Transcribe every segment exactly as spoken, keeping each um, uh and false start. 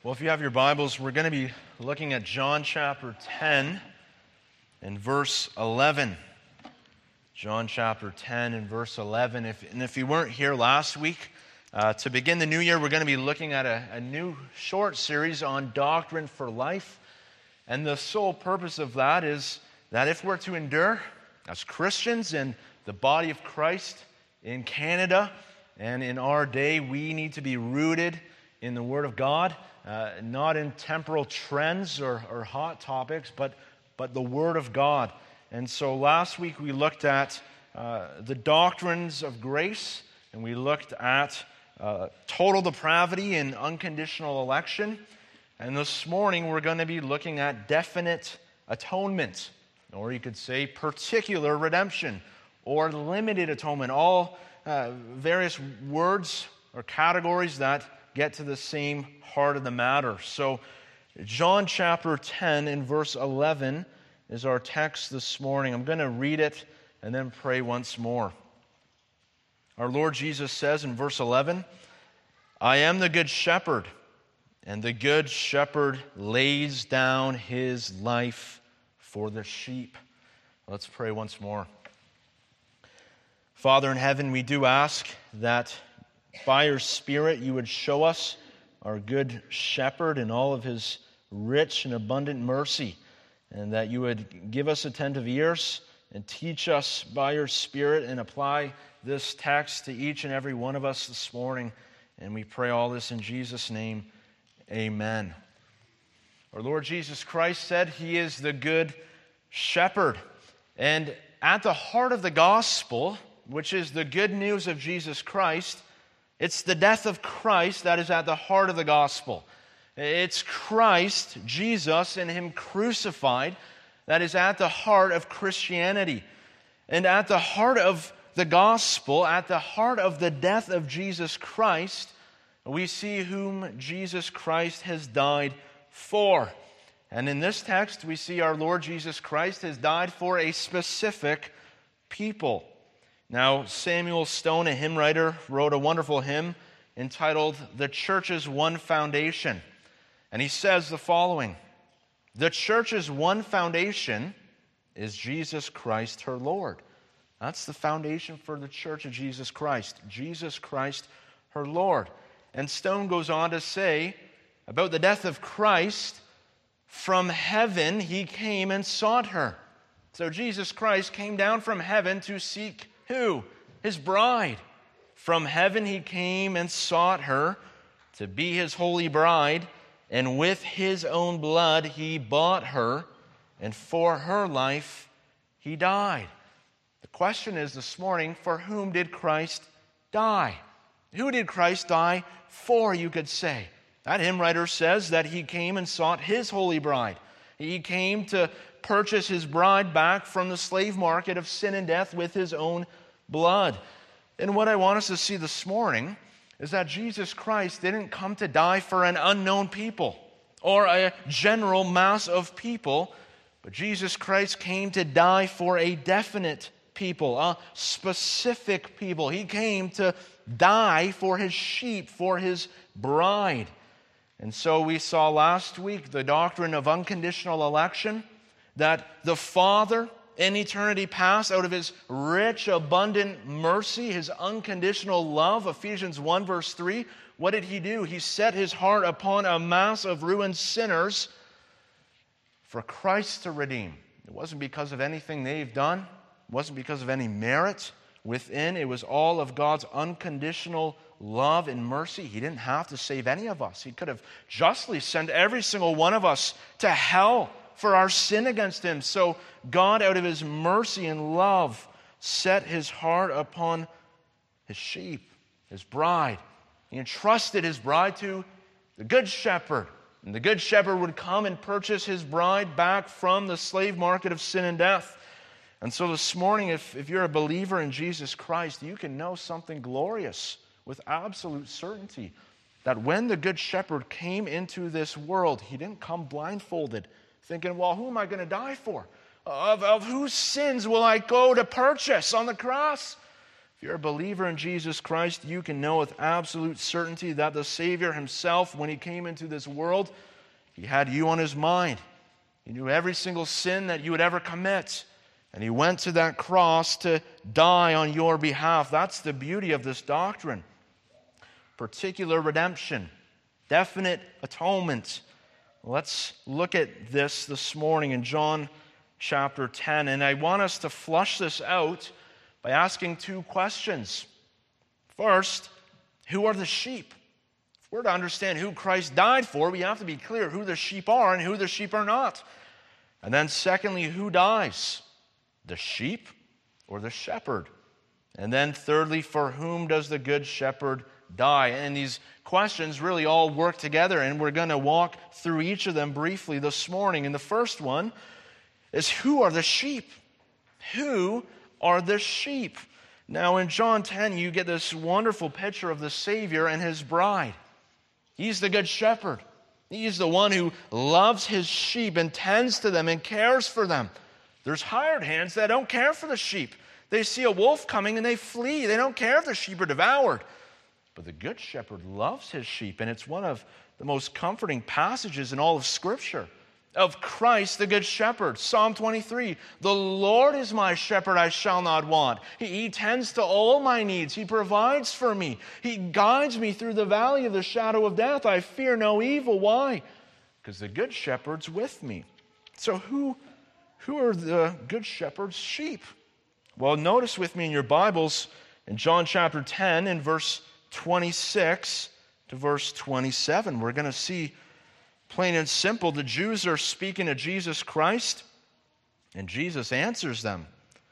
Well, if you have your Bibles, we're going to be looking at John chapter ten and verse eleven. John chapter ten and verse eleven. If, and if you weren't here last week, uh, to begin the new year, we're going to be looking at a, a new short series on doctrine for life. And the sole purpose of that is that if we're to endure as Christians in the body of Christ in Canada and in our day, we need to be rooted in the Word of God. Uh, not in temporal trends or, or hot topics, but, but the Word of God. And so last week we looked at uh, the doctrines of grace, and we looked at uh, total depravity and unconditional election. And this morning we're going to be looking at definite atonement, or you could say particular redemption, or limited atonement, all uh, various words or categories that get to the same heart of the matter. So John chapter ten and verse eleven is our text this morning. I'm going to read it and then pray once more. Our Lord Jesus says in verse eleven, "I am the good shepherd, and the good shepherd lays down his life for the sheep." Let's pray once more. Father in heaven, we do ask that by your Spirit, you would show us our good shepherd and all of his rich and abundant mercy, and that you would give us attentive ears and teach us by your Spirit and apply this text to each and every one of us this morning. And we pray all this in Jesus' name. Amen. Our Lord Jesus Christ said he is the good shepherd. And at the heart of the gospel, which is the good news of Jesus Christ, it's the death of Christ that is at the heart of the gospel. It's Christ, Jesus, and him crucified that is at the heart of Christianity. And at the heart of the gospel, at the heart of the death of Jesus Christ, we see whom Jesus Christ has died for. And in this text, we see our Lord Jesus Christ has died for a specific people. Now, Samuel Stone, a hymn writer, wrote a wonderful hymn entitled "The Church's One Foundation." And he says the following: "The church's one foundation is Jesus Christ, her Lord." That's the foundation for the church of Jesus Christ. Jesus Christ, her Lord. And Stone goes on to say about the death of Christ, from heaven he came and sought her. So Jesus Christ came down from heaven to seek who? His bride. From heaven he came and sought her to be his holy bride, and with his own blood he bought her, and for her life he died. The question is this morning, for whom did Christ die? Who did Christ die for, you could say? That hymn writer says that he came and sought his holy bride. He came to purchase his bride back from the slave market of sin and death with his own blood. And what I want us to see this morning is that Jesus Christ didn't come to die for an unknown people or a general mass of people, but Jesus Christ came to die for a definite people, a specific people. He came to die for his sheep, for his bride. And so we saw last week the doctrine of unconditional election, that the Father in eternity past, out of his rich, abundant mercy, his unconditional love, Ephesians one verse three, what did he do? He set his heart upon a mass of ruined sinners for Christ to redeem. It wasn't because of anything they've done. It wasn't because of any merit within. It was all of God's unconditional love and mercy. He didn't have to save any of us. He could have justly sent every single one of us to hell for our sin against him. So God, out of his mercy and love, set his heart upon his sheep, his bride. He entrusted his bride to the good shepherd. And the good shepherd would come and purchase his bride back from the slave market of sin and death. And so this morning, if, if you're a believer in Jesus Christ, you can know something glorious with absolute certainty, that when the good shepherd came into this world, he didn't come blindfolded, thinking, well, who am I going to die for? Of, of whose sins will I go to purchase on the cross? If you're a believer in Jesus Christ, you can know with absolute certainty that the Savior himself, when he came into this world, he had you on his mind. He knew every single sin that you would ever commit. And he went to that cross to die on your behalf. That's the beauty of this doctrine. Particular redemption. Definite atonement. Let's look at this this morning in John chapter ten. And I want us to flush this out by asking two questions. First, who are the sheep? If we're to understand who Christ died for, we have to be clear who the sheep are and who the sheep are not. And then secondly, who dies? The sheep or the shepherd? And then thirdly, for whom does the good shepherd die? And these questions really all work together, and we're going to walk through each of them briefly this morning. And the first one is, who are the sheep? Who are the sheep? Now in John ten, you get this wonderful picture of the Savior and his bride. He's the good shepherd. He's the one who loves his sheep and tends to them and cares for them. There's hired hands that don't care for the sheep. They see a wolf coming and they flee. They don't care if the sheep are devoured. But the good shepherd loves his sheep, and it's one of the most comforting passages in all of Scripture of Christ, the good shepherd. Psalm twenty-three, the Lord is my shepherd, I shall not want. He, he tends to all my needs. He provides for me. He guides me through the valley of the shadow of death. I fear no evil. Why? Because the good shepherd's with me. So who, who are the good shepherd's sheep? Well, notice with me in your Bibles in John chapter ten, in verse twenty-six to verse twenty-seven, we're going to see plain and simple, the Jews are speaking to Jesus Christ, and Jesus answers them.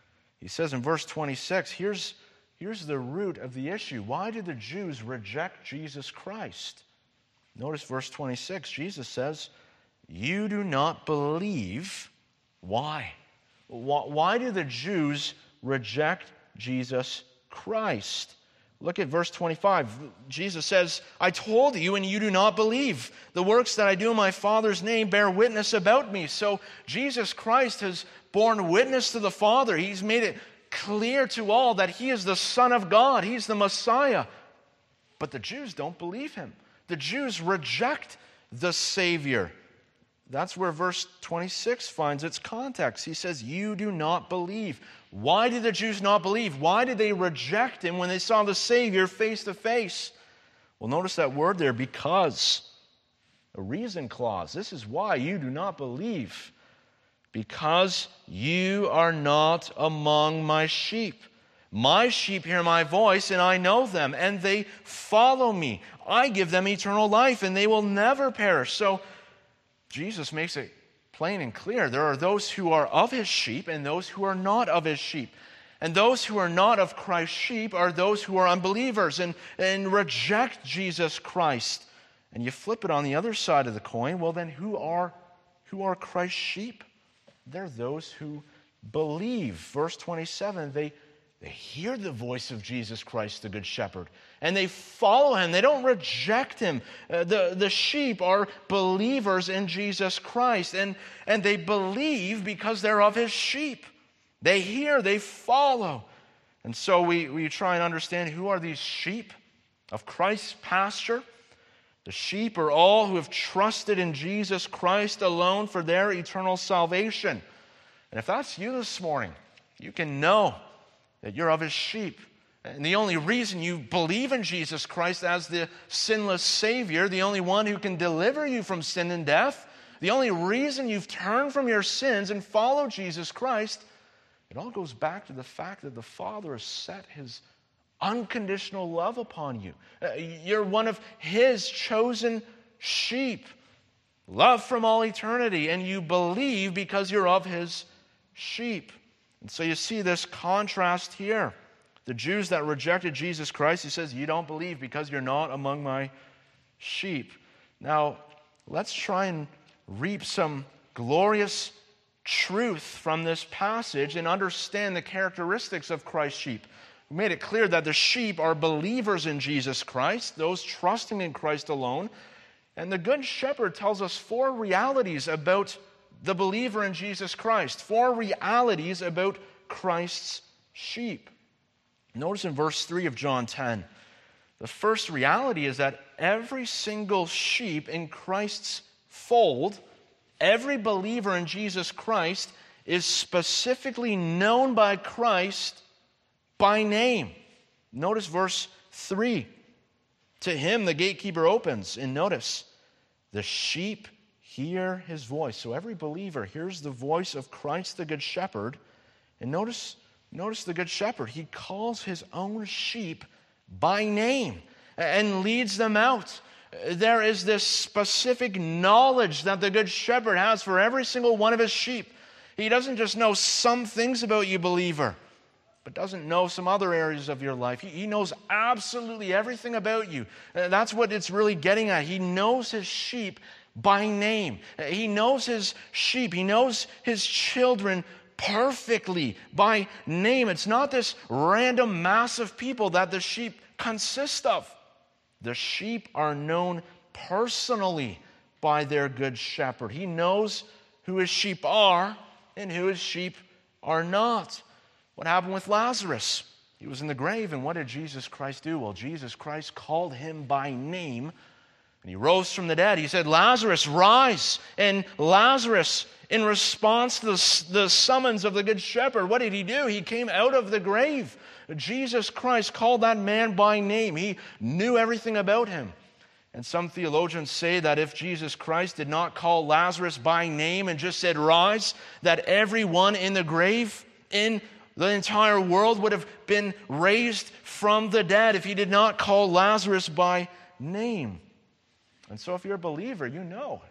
He says in verse twenty-six, here's, here's the root of the issue. Why did the Jews reject Jesus Christ? Notice verse twenty-six. Jesus says, you do not believe. Why? Why do the Jews reject Jesus Christ? Look at verse twenty-five. Jesus says, I told you and you do not believe. The works that I do in my Father's name bear witness about me. So Jesus Christ has borne witness to the Father. He's made it clear to all that he is the Son of God. He's the Messiah. But the Jews don't believe him. The Jews reject the Savior. That's where verse twenty-six finds its context. He says, you do not believe. Why did the Jews not believe? Why did they reject him when they saw the Savior face to face? Well, notice that word there, because. A reason clause. This is why you do not believe. Because you are not among my sheep. My sheep hear my voice, and I know them, and they follow me. I give them eternal life, and they will never perish. So Jesus makes it plain and clear. There are those who are of his sheep and those who are not of his sheep. And those who are not of Christ's sheep are those who are unbelievers and, and reject Jesus Christ. And you flip it on the other side of the coin, well then who are, who are Christ's sheep? They're those who believe. Verse twenty-seven, they, they hear the voice of Jesus Christ, the Good Shepherd, and they follow him. They don't reject him. Uh, the, the sheep are believers in Jesus Christ, and, and they believe because they're of his sheep. They hear, they follow. And so we, we try and understand, who are these sheep of Christ's pasture? The sheep are all who have trusted in Jesus Christ alone for their eternal salvation. And if that's you this morning, you can know that you're of his sheep. And the only reason you believe in Jesus Christ as the sinless Savior, the only one who can deliver you from sin and death, the only reason you've turned from your sins and followed Jesus Christ, it all goes back to the fact that the Father has set his unconditional love upon you. You're one of his chosen sheep, loved from all eternity, and you believe because you're of his sheep. And so you see this contrast here. The Jews that rejected Jesus Christ, he says, you don't believe because you're not among my sheep. Now, let's try and reap some glorious truth from this passage and understand the characteristics of Christ's sheep. We made it clear that the sheep are believers in Jesus Christ, those trusting in Christ alone. And the Good Shepherd tells us four realities about the believer in Jesus Christ, four realities about Christ's sheep. Notice in verse three of John ten, the first reality is that every single sheep in Christ's fold, every believer in Jesus Christ, is specifically known by Christ by name. Notice verse three. To him the gatekeeper opens, and notice, the sheep hear his voice. So every believer hears the voice of Christ the Good Shepherd. And notice, notice the Good Shepherd. He calls his own sheep by name and leads them out. There is this specific knowledge that the Good Shepherd has for every single one of his sheep. He doesn't just know some things about you, believer, but doesn't know some other areas of your life. He, he knows absolutely everything about you. Uh, that's what it's really getting at. He knows his sheep by name. Uh, he knows his sheep. He knows his children perfectly by name. It's not this random mass of people that the sheep consist of. The sheep are known personally by their Good Shepherd. He knows who his sheep are and who his sheep are not. What happened with Lazarus? He was in the grave, and what did Jesus Christ do? Well, Jesus Christ called him by name, and he rose from the dead. He said, Lazarus, rise. And Lazarus, in response to the, the summons of the Good Shepherd, what did he do? He came out of the grave. Jesus Christ called that man by name. He knew everything about him. And some theologians say that if Jesus Christ did not call Lazarus by name and just said, rise, that everyone in the grave, in the entire world, would have been raised from the dead if he did not call Lazarus by name. And so if you're a believer, you know,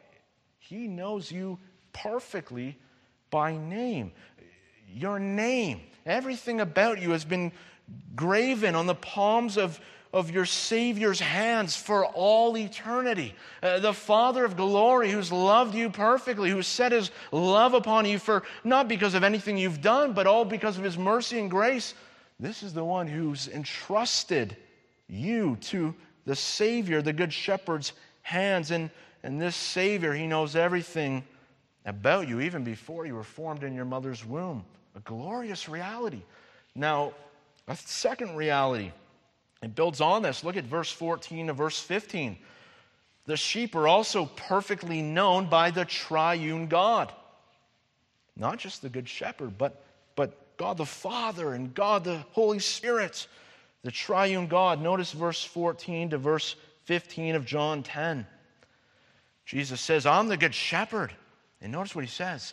he knows you perfectly by name. Your name, everything about you has been graven on the palms of, of your Savior's hands for all eternity. Uh, the Father of glory who's loved you perfectly, who set his love upon you for not because of anything you've done, but all because of his mercy and grace. This is the one who's entrusted you to the Savior, the Good Shepherd's hands. And, and this Savior, he knows everything about you, even before you were formed in your mother's womb. A glorious reality. Now, a second reality, it builds on this. Look at verse fourteen to verse fifteen. The sheep are also perfectly known by the triune God. Not just the Good Shepherd, but, but God the Father and God the Holy Spirit. The triune God. Notice verse fourteen to verse fifteen of John ten. Jesus says, I'm the Good Shepherd. And notice what he says.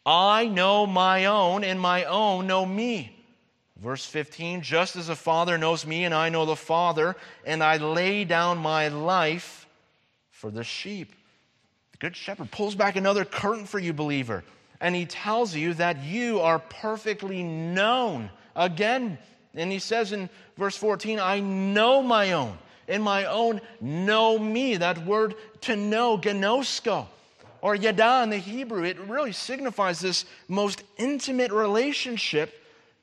I know my own, and my own know me. Verse fifteen, just as the Father knows me, and I know the Father, and I lay down my life for the sheep. The Good Shepherd pulls back another curtain for you, believer, and he tells you that you are perfectly known. Again, and he says in verse fourteen, I know my own, and my own know me. That word to know, gnosko, or yada in the Hebrew, it really signifies this most intimate relationship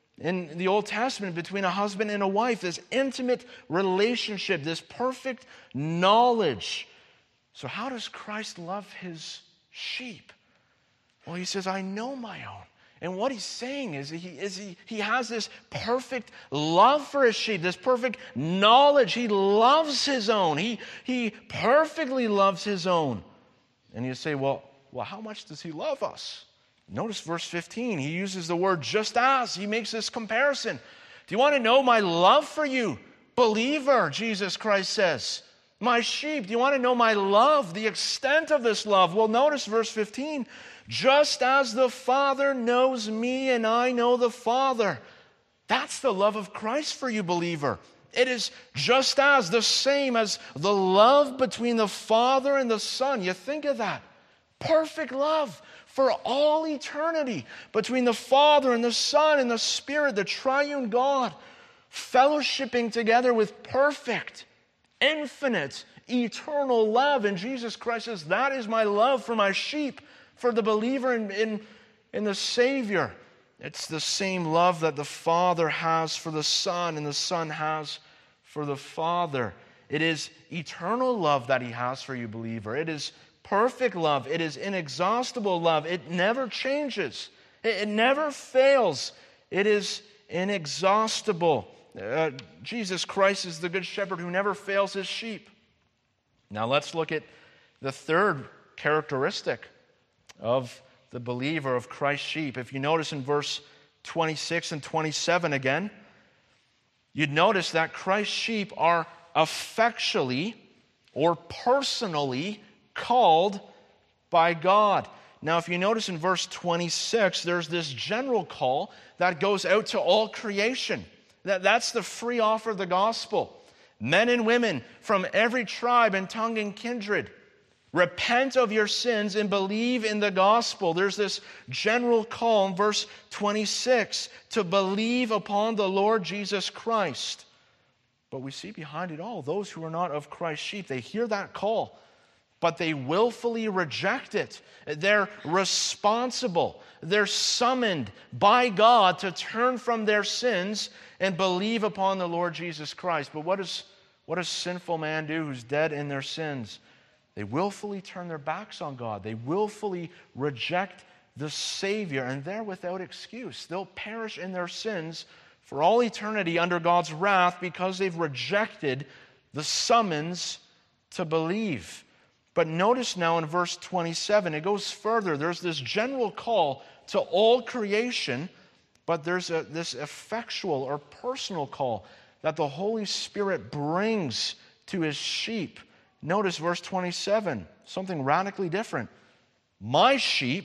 in the Old Testament between a husband and a wife, this intimate relationship, this perfect knowledge. So how does Christ love his sheep? Well, he says, I know my own. And what he's saying is, he, is he, he has this perfect love for his sheep, this perfect knowledge. He loves his own. He, he perfectly loves his own. And you say, well, well, how much does he love us? Notice verse fifteen. He uses the word just as. He makes this comparison. Do you want to know my love for you, believer? Jesus Christ says. My sheep, do you want to know my love, the extent of this love? Well, notice verse fifteen. Just as the Father knows me and I know the Father. That's the love of Christ for you, believer. It is just as, the same as the love between the Father and the Son. You think of that. Perfect love for all eternity between the Father and the Son and the Spirit, the triune God, fellowshipping together with perfect, infinite, eternal love. And Jesus Christ says, that is my love for my sheep, for the believer in, in, in the Savior. It's the same love that the Father has for the Son and the Son has for the Father. It is eternal love that he has for you, believer. It is perfect love. It is inexhaustible love. It never changes. It, it never fails. It is inexhaustible. Uh, Jesus Christ is the good shepherd who never fails his sheep. Now let's look at the third characteristic of the believer, of Christ's sheep. If you notice in verse twenty-six and twenty-seven again, you'd notice that Christ's sheep are effectually or personally called by God. Now, if you notice in verse twenty-six, there's this general call that goes out to all creation. That, that's the free offer of the gospel. Men and women from every tribe and tongue and kindred, repent of your sins and believe in the gospel. There's this general call in verse twenty-six to believe upon the Lord Jesus Christ. But we see behind it all those who are not of Christ's sheep. They hear that call, but they willfully reject it. They're responsible. They're summoned by God to turn from their sins and believe upon the Lord Jesus Christ. But what does, what does sinful man do who's dead in their sins? They willfully turn their backs on God. They willfully reject the Savior, and they're without excuse. They'll perish in their sins for all eternity under God's wrath because they've rejected the summons to believe. But notice now in verse twenty-seven, it goes further. There's this general call to all creation, but there's a, this effectual or personal call that the Holy Spirit brings to his sheep. Notice verse twenty-seven, something radically different. My sheep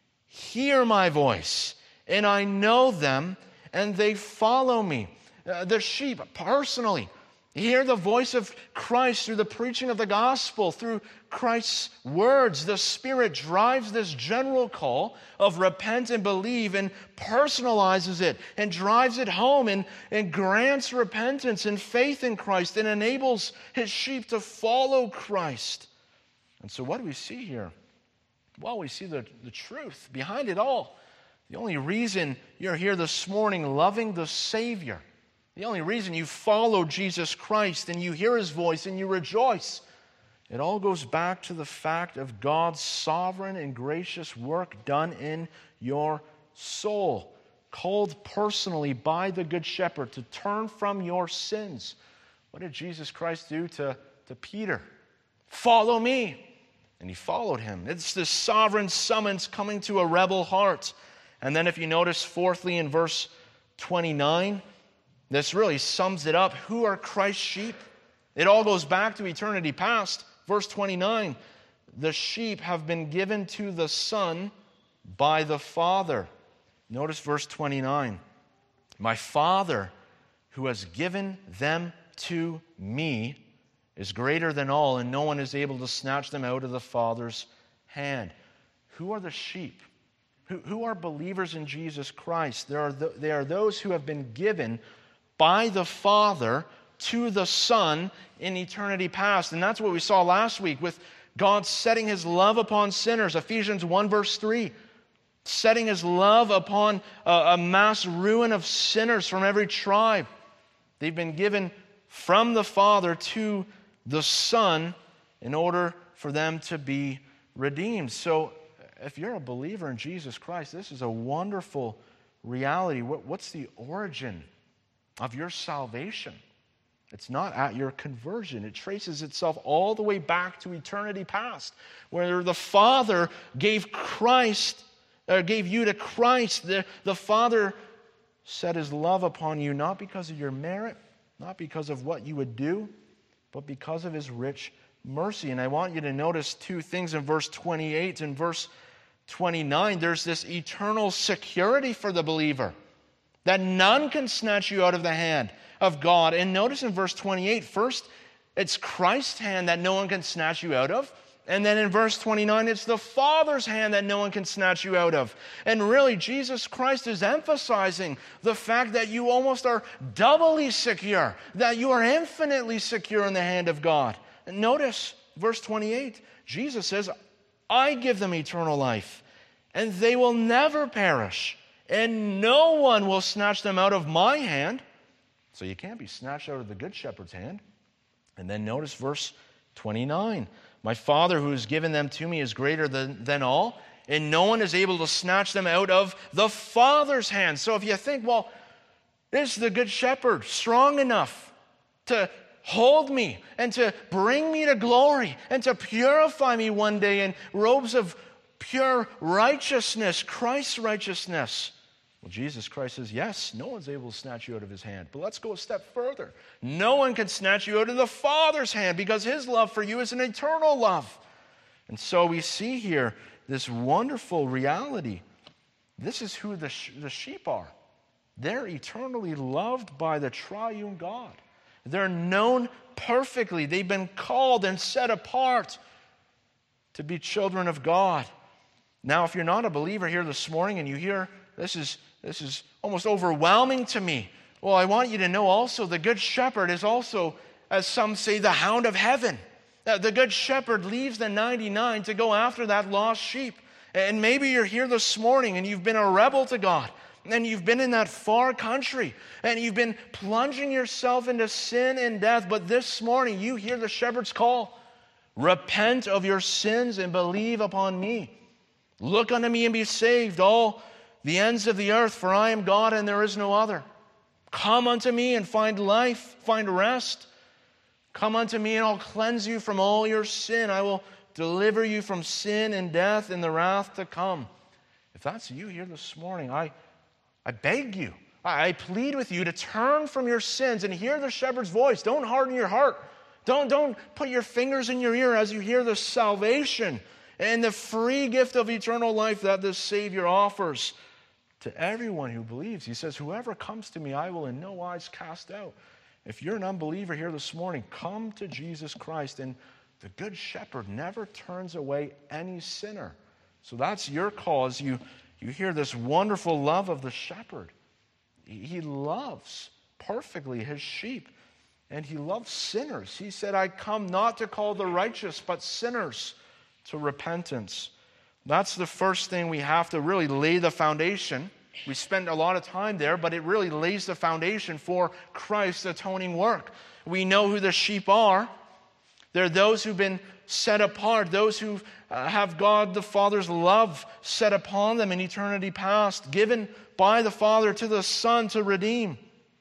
hear my voice, and I know them, and they follow me. Uh, the sheep, personally, hear the voice of Christ through the preaching of the gospel, through Christ's words. The Spirit drives this general call of repent and believe and personalizes it and drives it home and, and grants repentance and faith in Christ and enables his sheep to follow Christ. And so what do we see here? Well, we see the, the truth behind it all. The only reason you're here this morning loving the Savior, the only reason you follow Jesus Christ and you hear his voice and you rejoice, it all goes back to the fact of God's sovereign and gracious work done in your soul, called personally by the Good Shepherd to turn from your sins. What did Jesus Christ do to, to Peter? Follow me. And he followed him. It's this sovereign summons coming to a rebel heart. And then if you notice fourthly in verse twenty-nine, this really sums it up. Who are Christ's sheep? It all goes back to eternity past. Verse twenty-nine, the sheep have been given to the Son by the Father. Notice verse twenty-nine. My Father, who has given them to me, is greater than all, and no one is able to snatch them out of the Father's hand. Who are the sheep? Who, who are believers in Jesus Christ? There are the, they are those who have been given by the Father to the Son in eternity past. And that's what we saw last week with God setting his love upon sinners. Ephesians one verse three. Setting his love upon a, a mass ruin of sinners from every tribe. They've been given from the Father to the Son in order for them to be redeemed. So if you're a believer in Jesus Christ, this is a wonderful reality. What, what's the origin of your salvation? It's not at your conversion. It traces itself all the way back to eternity past, where the Father gave Christ, or gave you to Christ. The, the Father set his love upon you, not because of your merit, not because of what you would do, but because of his rich mercy. And I want you to notice two things in verse twenty-eight and verse twenty-nine. There's this eternal security for the believer, that none can snatch you out of the hand of God. And notice in verse twenty-eight, first, it's Christ's hand that no one can snatch you out of. And then in verse twenty-nine, it's the Father's hand that no one can snatch you out of. And really, Jesus Christ is emphasizing the fact that you almost are doubly secure, that you are infinitely secure in the hand of God. And notice, verse twenty-eight, Jesus says, I give them eternal life, and they will never perish, and no one will snatch them out of my hand. So you can't be snatched out of the Good Shepherd's hand. And then notice verse twenty-nine. My Father who has given them to me is greater than, than all, and no one is able to snatch them out of the Father's hand. So if you think, well, Is the Good Shepherd strong enough to hold me and to bring me to glory and to purify me one day in robes of pure righteousness, Christ's righteousness? Well, Jesus Christ says, yes, no one's able to snatch you out of his hand. But let's go a step further. No one can snatch you out of the Father's hand because his love for you is an eternal love. And so we see here this wonderful reality. This is who the, sh- the sheep are. They're eternally loved by the triune God. They're known perfectly. They've been called and set apart to be children of God. Now, if you're not a believer here this morning and you hear, this is, this is almost overwhelming to me, well, I want you to know also the Good Shepherd is also, as some say, the hound of heaven. The Good Shepherd leaves the ninety-nine to go after that lost sheep. And maybe you're here this morning and you've been a rebel to God. And you've been in that far country. And you've been plunging yourself into sin and death. But this morning you hear the shepherd's call. Repent of your sins and believe upon me. Look unto me and be saved, all the ends of the earth, for I am God and there is no other. Come unto me and find life, find rest. Come unto me and I'll cleanse you from all your sin. I will deliver you from sin and death and the wrath to come. If that's you here this morning, I, I beg you, I, I plead with you to turn from your sins and hear the shepherd's voice. Don't harden your heart. Don't, don't put your fingers in your ear as you hear the salvation and the free gift of eternal life that the Savior offers to everyone who believes. He says, whoever comes to me, I will in no wise cast out. If you're an unbeliever here this morning, come to Jesus Christ. And the Good Shepherd never turns away any sinner. So that's your cause. You, you hear this wonderful love of the shepherd. He, he loves perfectly his sheep. And he loves sinners. He said, I come not to call the righteous, but sinners to repentance. That's the first thing we have to really lay the foundation. We spend a lot of time there, but it really lays the foundation for Christ's atoning work. We know who the sheep are. They're those who've been set apart, those who uh, have God the Father's love set upon them in eternity past, given by the Father to the Son to redeem.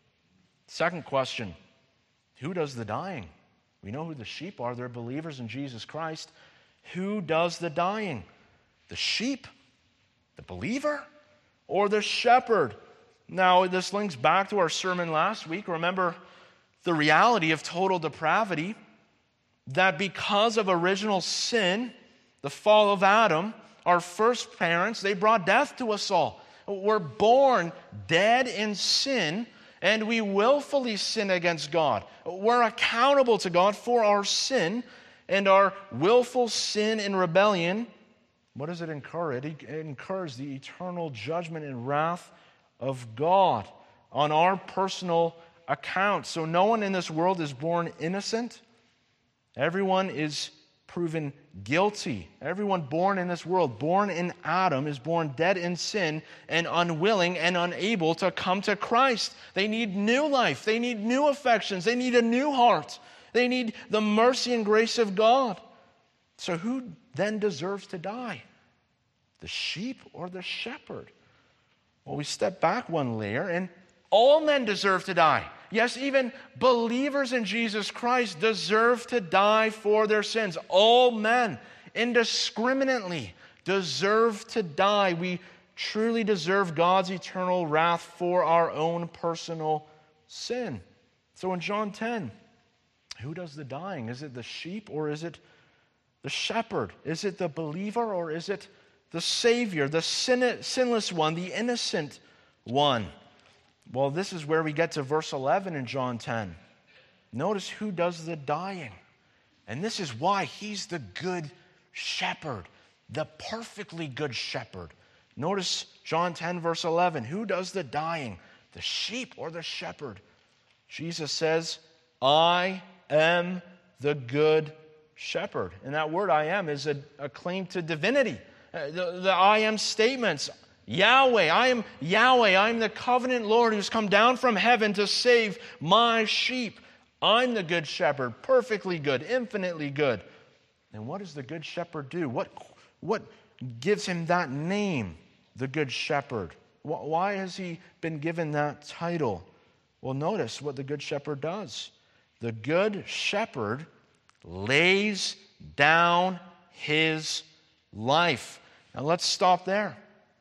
Second question, who does the dying? We know who the sheep are. They're believers in Jesus Christ. Who does the dying? The sheep? The believer? Or the shepherd? Now, this links back to our sermon last week. Remember the reality of total depravity, that because of original sin, the fall of Adam, our first parents, they brought death to us all. We're born dead in sin, and we willfully sin against God. We're accountable to God for our sin, and our willful sin and rebellion. What does it incur? It incurs the eternal judgment and wrath of God on our personal account. So no one in this world is born innocent. Everyone is proven guilty. Everyone born in this world, born in Adam, is born dead in sin and unwilling and unable to come to Christ. They need new life. They need new affections. They need a new heart. They need the mercy and grace of God. So who then deserves to die? The sheep or the shepherd? Well, we step back one layer, and all men deserve to die. Yes, even believers in Jesus Christ deserve to die for their sins. All men, indiscriminately, deserve to die. We truly deserve God's eternal wrath for our own personal sin. So in John ten, who does the dying? Is it the sheep or is it the shepherd? Is it the believer or is it the Savior, the sin- sinless one, the innocent one? Well, this is where we get to verse eleven in John ten. Notice who does the dying. And this is why he's the good shepherd, the perfectly good shepherd. Notice John ten, verse eleven. Who does the dying? The sheep or the shepherd? Jesus says, I am the good shepherd. And that word I am is a, a claim to divinity. Uh, the, the I am statements. Yahweh, I am Yahweh. I am the covenant Lord who's come down from heaven to save my sheep. I'm the good shepherd, perfectly good, infinitely good. And what does the good shepherd do? What, what gives him that name, the good shepherd? Why has he been given that title? Well, notice what the Good Shepherd does. The Good Shepherd lays down his life. Now let's stop there.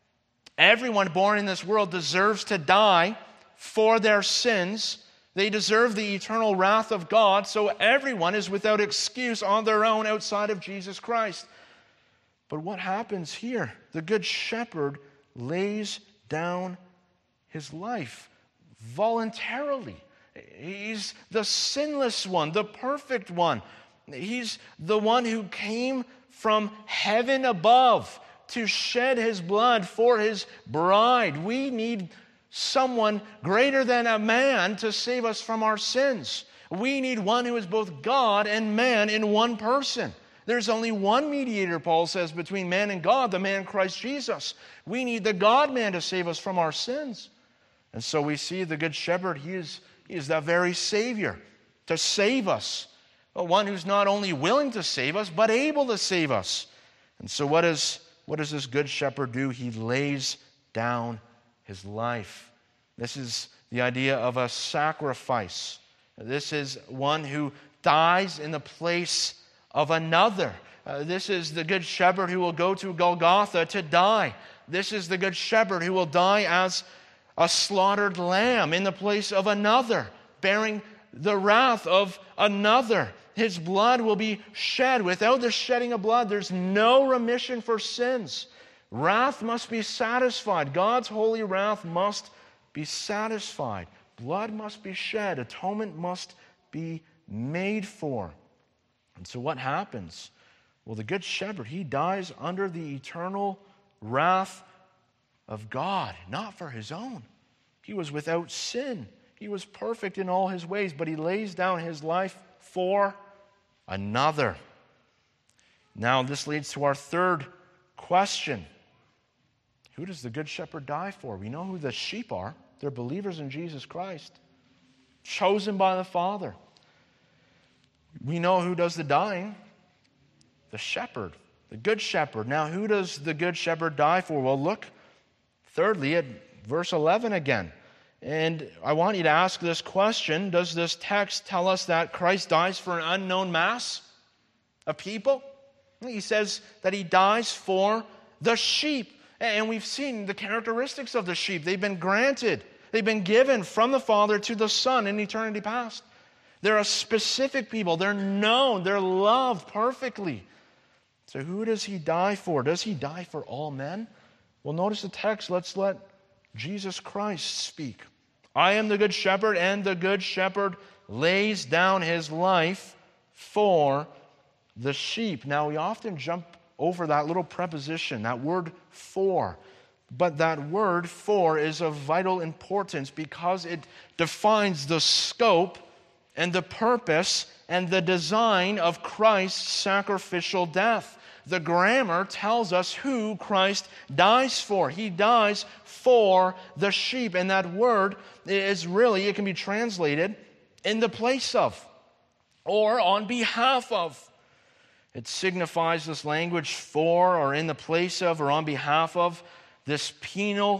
Everyone born in this world deserves to die for their sins. They deserve the eternal wrath of God, so everyone is without excuse on their own outside of Jesus Christ. But what happens here? The Good Shepherd lays down his life voluntarily. He's the sinless one, the perfect one. He's the one who came from heaven above to shed his blood for his bride. We need someone greater than a man to save us from our sins. We need one who is both God and man in one person. There's only one mediator, Paul says, between man and God, the man Christ Jesus. We need the God-man to save us from our sins. And so we see the Good Shepherd, he is, he is that very Savior to save us. One who's not only willing to save us, but able to save us. And so what, is, what does this Good Shepherd do? He lays down his life. This is the idea of a sacrifice. This is one who dies in the place of another. Uh, this is the Good Shepherd who will go to Golgotha to die. This is the Good Shepherd who will die as a slaughtered lamb in the place of another, bearing the wrath of another. His blood will be shed. Without the shedding of blood, there's no remission for sins. Wrath must be satisfied. God's holy wrath must be satisfied. Blood must be shed. Atonement must be made for. And so what happens? Well, the Good Shepherd, he dies under the eternal wrath of God, not for his own. He was without sin. He was perfect in all his ways, but he lays down his life for another. Now, this leads to our third question. Who does the Good Shepherd die for? We know who the sheep are. They're believers in Jesus Christ, chosen by the Father. We know who does the dying. The shepherd, the Good Shepherd. Now, who does the Good Shepherd die for? Well, look, thirdly, at verse eleven again. And I want you to ask this question. Does this text tell us that Christ dies for an unknown mass of people? He says that he dies for the sheep. And we've seen the characteristics of the sheep. They've been granted. They've been given from the Father to the Son in eternity past. They're a specific people. They're known. They're loved perfectly. So who does he die for? Does he die for all men? Well, notice the text. Let's let Jesus Christ speak. I am the Good Shepherd, and the Good Shepherd lays down his life for the sheep. Now, we often jump over that little preposition, that word for. But that word for is of vital importance because it defines the scope and the purpose and the design of Christ's sacrificial death. The grammar tells us who Christ dies for. He dies for the sheep. And that word is really, it can be translated in the place of or on behalf of. It signifies this language for or in the place of or on behalf of this penal,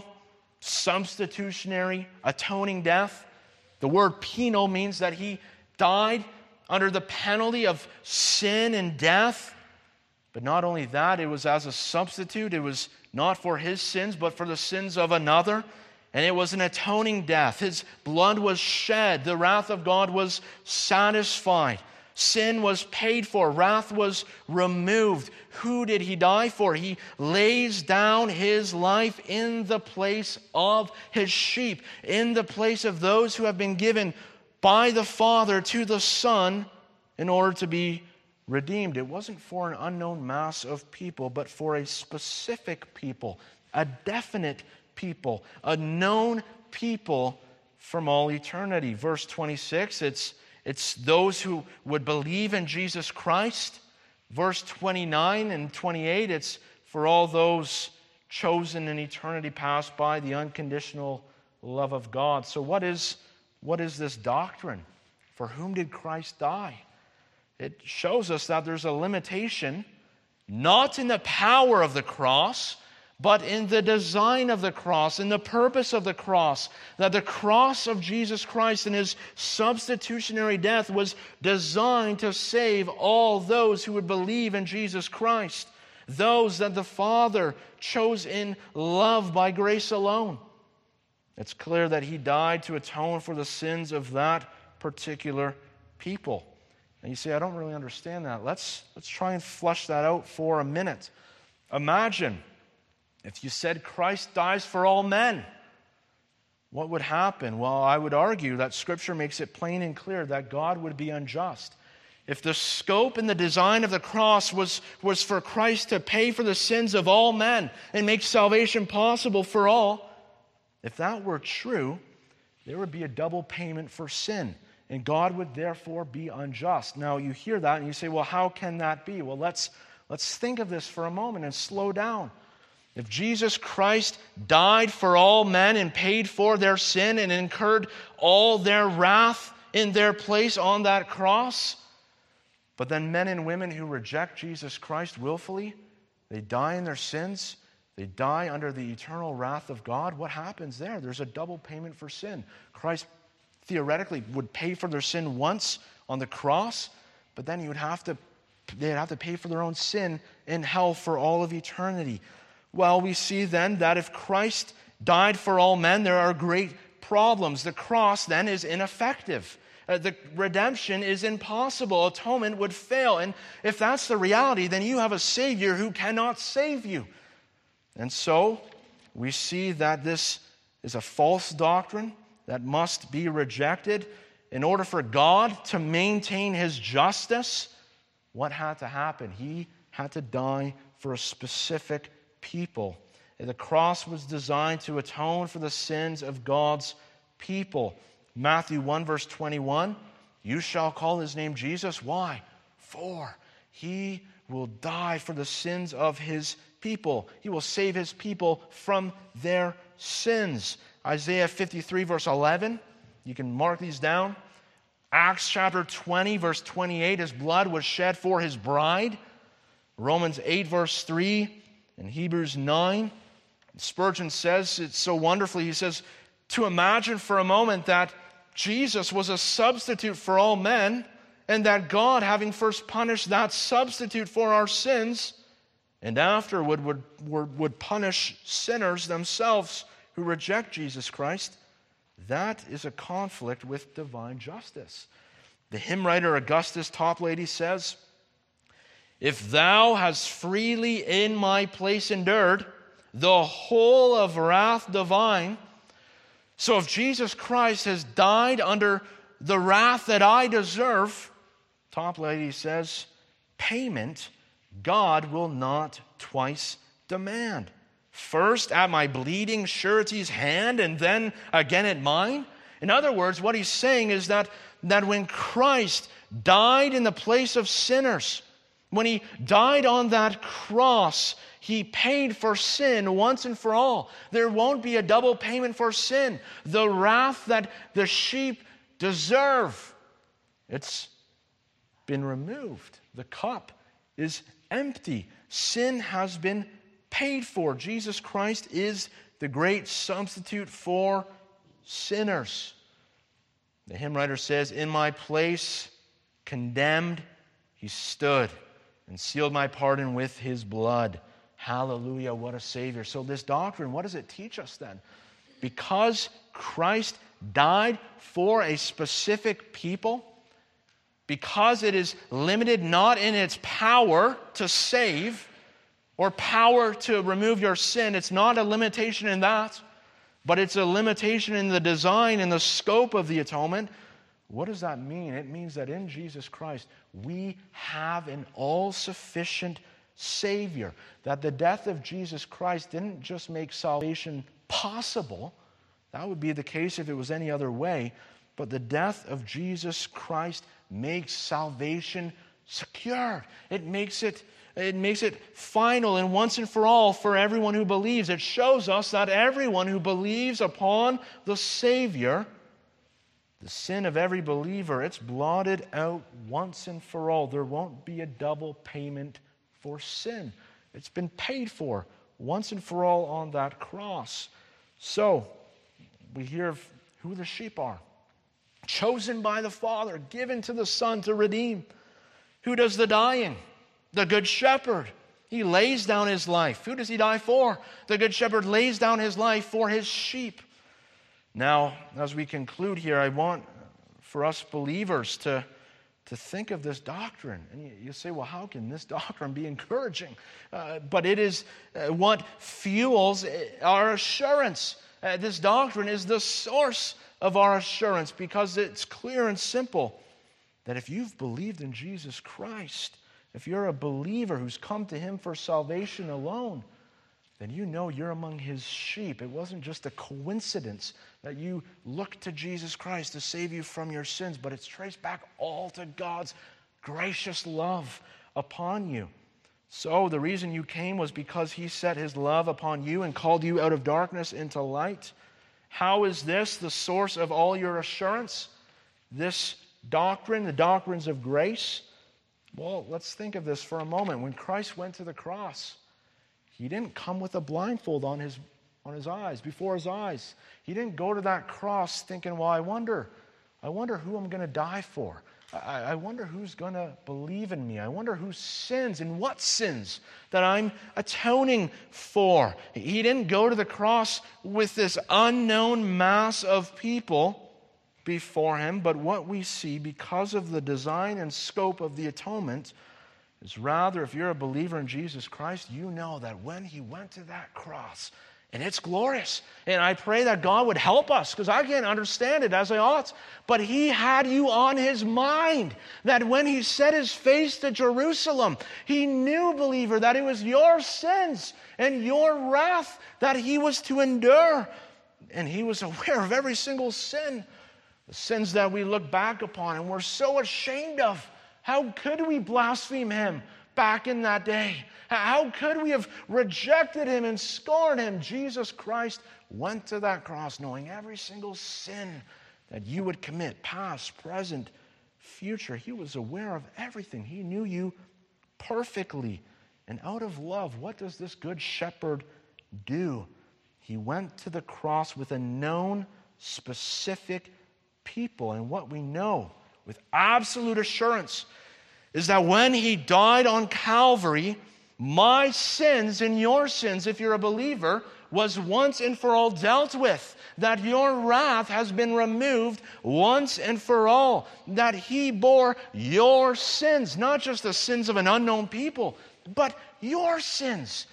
substitutionary, atoning death. The word penal means that he died under the penalty of sin and death. But not only that, it was as a substitute. It was not for his sins, but for the sins of another. And it was an atoning death. His blood was shed. The wrath of God was satisfied. Sin was paid for. Wrath was removed. Who did he die for? He lays down his life in the place of his sheep, in the place of those who have been given by the Father to the Son in order to be redeemed. It wasn't for an unknown mass of people, but for a specific people, a definite people, a known people from all eternity. Verse twenty-six, it's It's those who would believe in Jesus Christ. Verse twenty-nine and twenty-eight, it's for all those chosen in eternity past by the unconditional love of God. So what is, what is this doctrine? For whom did Christ die? It shows us that there's a limitation, not in the power of the cross, but in the design of the cross, in the purpose of the cross, that the cross of Jesus Christ and his substitutionary death was designed to save all those who would believe in Jesus Christ, those that the Father chose in love by grace alone. It's clear that he died to atone for the sins of that particular people. And you say, I don't really understand that. Let's, let's try and flesh that out for a minute. Imagine if you said Christ dies for all men, what would happen? Well, I would argue that Scripture makes it plain and clear that God would be unjust. If the scope and the design of the cross was, was for Christ to pay for the sins of all men and make salvation possible for all, if that were true, there would be a double payment for sin, and God would therefore be unjust. Now, you hear that and you say, well, how can that be? Well, let's, let's think of this for a moment and slow down. If Jesus Christ died for all men and paid for their sin and incurred all their wrath in their place on that cross, but then men and women who reject Jesus Christ willfully, they die in their sins, they die under the eternal wrath of God, what happens there? There's a double payment for sin. Christ theoretically would pay for their sin once on the cross, but then he would have to, they'd have to pay for their own sin in hell for all of eternity. Well, we see then that if Christ died for all men, there are great problems. The cross then is ineffective. Uh, the redemption is impossible. Atonement would fail. And if that's the reality, then you have a Savior who cannot save you. And so we see that this is a false doctrine that must be rejected. In order for God to maintain his justice, what had to happen? He had to die for a specific people. The cross was designed to atone for the sins of God's people. Matthew one verse twenty-one, you shall call his name Jesus. Why? For he will die for the sins of his people. He will save his people from their sins. Isaiah fifty-three verse eleven, you can mark these down. Acts chapter twenty verse twenty-eight, his blood was shed for his bride. Romans eight verse three, in Hebrews nine, Spurgeon says it so wonderfully. He says, to imagine for a moment that Jesus was a substitute for all men, and that God, having first punished that substitute for our sins, and afterward would, would, would punish sinners themselves who reject Jesus Christ, that is a conflict with divine justice. The hymn writer Augustus Toplady says, if thou hast freely in my place endured the whole of wrath divine, so if Jesus Christ has died under the wrath that I deserve, Toplady says, payment God will not twice demand. First at my bleeding surety's hand, and then again at mine. In other words, what he's saying is that, that when Christ died in the place of sinners, when he died on that cross, he paid for sin once and for all. There won't be a double payment for sin. The wrath that the sheep deserve, it's been removed. The cup is empty. Sin has been paid for. Jesus Christ is the great substitute for sinners. The hymn writer says, in my place, condemned, he stood and sealed my pardon with his blood. Hallelujah, what a Savior. So this doctrine, what does it teach us then? Because Christ died for a specific people, because it is limited not in its power to save or power to remove your sin, it's not a limitation in that, but it's a limitation in the design and the scope of the atonement. What does that mean? It means that in Jesus Christ, we have an all-sufficient Savior. That the death of Jesus Christ didn't just make salvation possible. That would be the case if it was any other way. But the death of Jesus Christ makes salvation secure. It makes it, it makes it final and once and for all for everyone who believes. It shows us that everyone who believes upon the Savior, the sin of every believer, it's blotted out once and for all. There won't be a double payment for sin. It's been paid for once and for all on that cross. So, we hear of who the sheep are. Chosen by the Father, given to the Son to redeem. Who does the dying? The Good Shepherd. He lays down his life. Who does he die for? The Good Shepherd lays down his life for his sheep. Now, as we conclude here, I want for us believers to, to think of this doctrine. And you, you say, well, how can this doctrine be encouraging? Uh, but it is uh, what fuels our assurance. Uh, this doctrine is the source of our assurance because it's clear and simple that if you've believed in Jesus Christ, if you're a believer who's come to him for salvation alone, then you know you're among his sheep. It wasn't just a coincidence that you looked to Jesus Christ to save you from your sins, but it's traced back all to God's gracious love upon you. So the reason you came was because he set his love upon you and called you out of darkness into light. How is this the source of all your assurance? This doctrine, the doctrines of grace? Well, let's think of this for a moment. When Christ went to the cross, he didn't come with a blindfold on his, on his eyes, before his eyes. He didn't go to that cross thinking, well, I wonder, I wonder who I'm going to die for. I, I wonder who's going to believe in me. I wonder whose sins and what sins that I'm atoning for. He didn't go to the cross with this unknown mass of people before him, but what we see because of the design and scope of the atonement is rather, if you're a believer in Jesus Christ, you know that when he went to that cross, and it's glorious, and I pray that God would help us, because I can't understand it as I ought, but he had you on his mind, that when he set his face to Jerusalem, he knew, believer, that it was your sins and your wrath that he was to endure, and he was aware of every single sin. The sins that we look back upon and we're so ashamed of. How could we blaspheme him back in that day? How could we have rejected him and scorned him? Jesus Christ went to that cross knowing every single sin that you would commit, past, present, future. He was aware of everything. He knew you perfectly. And out of love, what does this good shepherd do? He went to the cross with a known, specific people. And what we know with absolute assurance is that when he died on Calvary, my sins and your sins, if you're a believer, was once and for all dealt with. That your wrath has been removed once and for all. That he bore your sins, not just the sins of an unknown people, but your sins.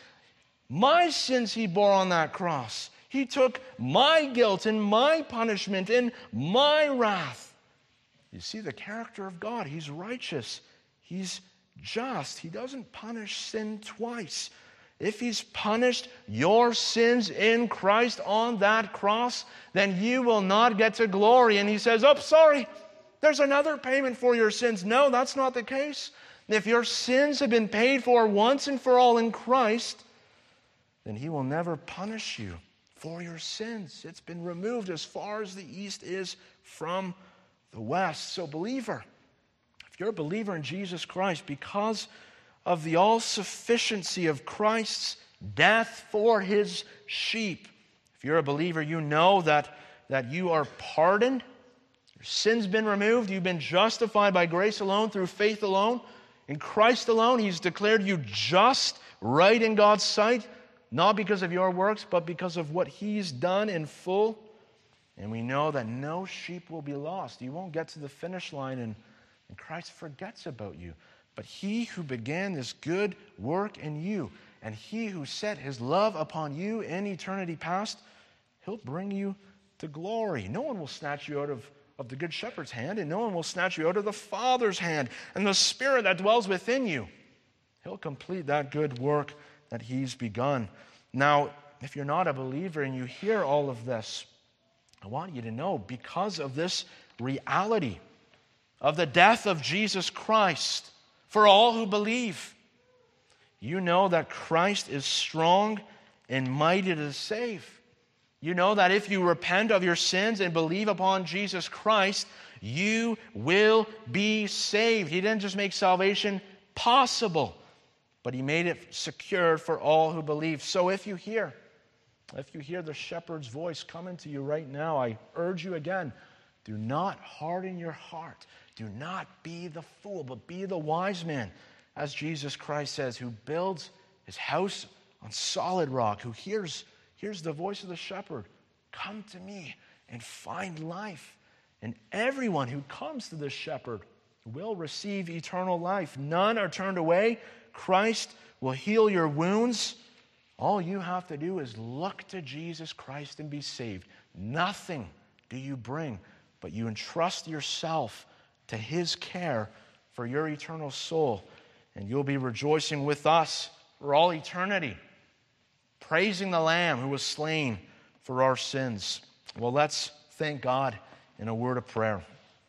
My sins he bore on that cross. He took my guilt and my punishment and my wrath. You see the character of God. He's righteous. He's just. He doesn't punish sin twice. If he's punished your sins in Christ on that cross, then you will not get to glory. And he says, oh, sorry, there's another payment for your sins. No, that's not the case. If your sins have been paid for once and for all in Christ, then he will never punish you for your sins. It's been removed as far as the east is from the west. So, believer, if you're a believer in Jesus Christ, because of the all-sufficiency of Christ's death for his sheep, if you're a believer, you know that, that you are pardoned, your sin's been removed, you've been justified by grace alone, through faith alone, in Christ alone. He's declared you just, right in God's sight, not because of your works, but because of what he's done in full. And we know that no sheep will be lost. You won't get to the finish line and, and Christ forgets about you. But he who began this good work in you, and he who set his love upon you in eternity past, he'll bring you to glory. No one will snatch you out of, of the good shepherd's hand, and no one will snatch you out of the Father's hand. And the Spirit that dwells within you, he'll complete that good work that he's begun. Now, if you're not a believer and you hear all of this, I want you to know, because of this reality of the death of Jesus Christ for all who believe, you know that Christ is strong and mighty to save. You know that if you repent of your sins and believe upon Jesus Christ, you will be saved. He didn't just make salvation possible, but he made it secure for all who believe. So if you hear, if you hear the shepherd's voice coming to you right now, I urge you again, do not harden your heart. Do not be the fool, but be the wise man, as Jesus Christ says, who builds his house on solid rock, who hears, hears the voice of the shepherd. Come to me and find life. And everyone who comes to the shepherd will receive eternal life. None are turned away. Christ will heal your wounds. All you have to do is look to Jesus Christ and be saved. Nothing do you bring, but you entrust yourself to his care for your eternal soul. And you'll be rejoicing with us for all eternity, praising the Lamb who was slain for our sins. Well, let's thank God in a word of prayer.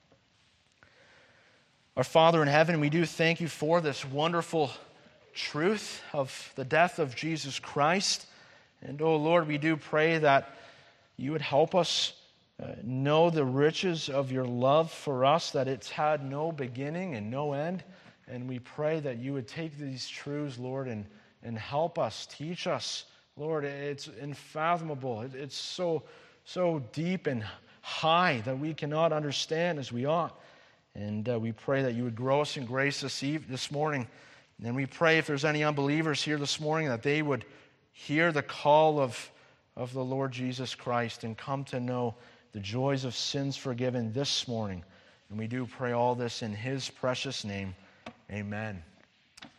Our Father in heaven, we do thank you for this wonderful truth of the death of Jesus Christ. And, oh Lord, we do pray that you would help us uh, know the riches of your love for us, that it's had no beginning and no end. And we pray that you would take these truths, Lord, and, and help us, teach us. Lord, it's unfathomable. It, it's so, so deep and high that we cannot understand as we ought. And uh, we pray that you would grow us in grace this, eve- this morning. And we pray if there's any unbelievers here this morning that they would hear the call of, of the Lord Jesus Christ and come to know the joys of sins forgiven this morning. And we do pray all this in his precious name. Amen.